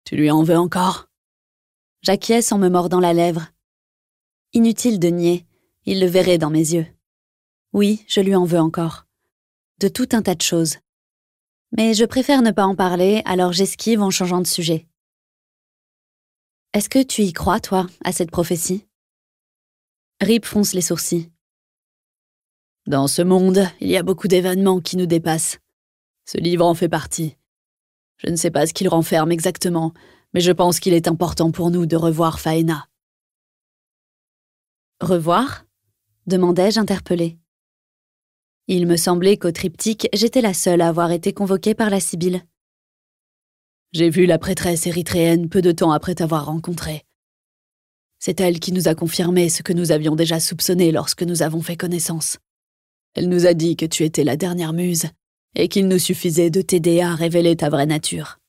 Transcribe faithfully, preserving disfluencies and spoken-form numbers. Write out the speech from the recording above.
Tu lui en veux encore ? J'acquiesce en me mordant la lèvre. Inutile de nier, il le verrait dans mes yeux. Oui, je lui en veux encore. De tout un tas de choses. Mais je préfère ne pas en parler, alors j'esquive en changeant de sujet. Est-ce que tu y crois, toi, à cette prophétie ? Rip fronce les sourcils. Dans ce monde, il y a beaucoup d'événements qui nous dépassent. Ce livre en fait partie. Je ne sais pas ce qu'il renferme exactement, mais je pense qu'il est important pour nous de revoir Faena. Revoir ? demandai-je interpellée. Il me semblait qu'au triptyque, j'étais la seule à avoir été convoquée par la Sibylle. J'ai vu la prêtresse érythréenne peu de temps après t'avoir rencontrée. C'est elle qui nous a confirmé ce que nous avions déjà soupçonné lorsque nous avons fait connaissance. Elle nous a dit que tu étais la dernière muse et qu'il nous suffisait de t'aider à révéler ta vraie nature.